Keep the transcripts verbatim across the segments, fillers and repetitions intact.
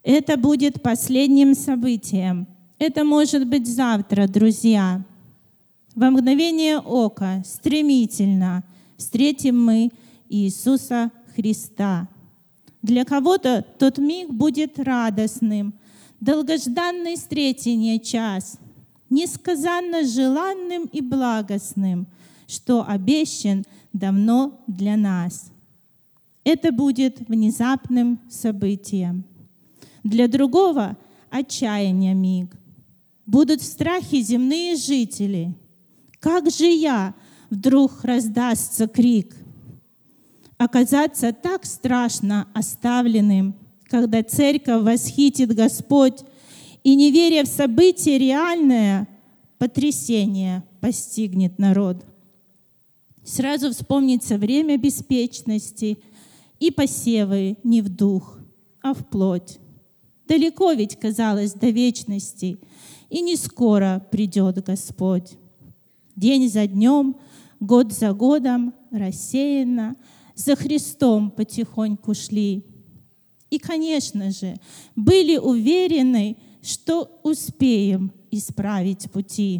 Это будет последним событием. Это может быть завтра, друзья. Во мгновение ока, стремительно встретим мы Иисуса Христа. Для кого-то тот миг будет радостным, долгожданный встретение час, несказанно желанным и благостным, что обещан давно для нас. Это будет внезапным событием. Для другого — отчаяние миг. Будут в страхе земные жители. Как же я? Вдруг раздастся крик. Оказаться так страшно оставленным, когда церковь восхитит Господь, и, не веря в событие реальное, потрясение постигнет народ. Сразу вспомнится время беспечности и посевы не в дух, а в плоть. Далеко ведь, казалось, до вечности, и не скоро придет Господь. День за днем, год за годом, рассеянно за Христом потихоньку шли. И, конечно же, были уверены, что успеем исправить пути.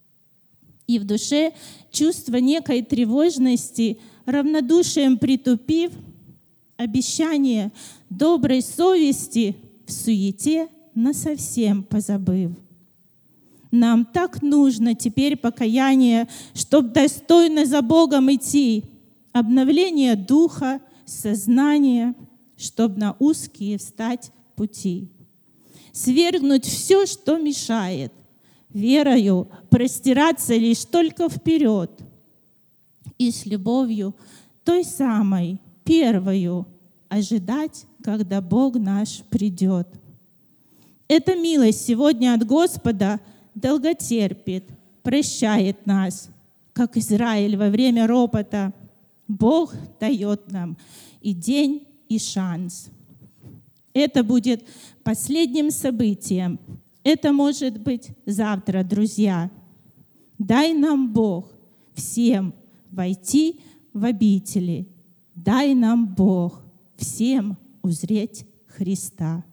И в душе чувство некой тревожности, равнодушием притупив, обещание доброй совести в суете насовсем позабыв. Нам так нужно теперь покаяние, чтоб достойно за Богом идти, обновление духа, сознания, чтоб на узкие встать пути. Свергнуть все, что мешает, верою простираться лишь только вперед и с любовью той самой, первою, ожидать, когда Бог наш придет. Эта милость сегодня от Господа долготерпит, прощает нас, как Израиль во время ропота. Бог дает нам и день, и шанс. Это будет последним событием. Это может быть завтра, друзья. Дай нам Бог всем войти в обители. Дай нам Бог всем узреть Христа.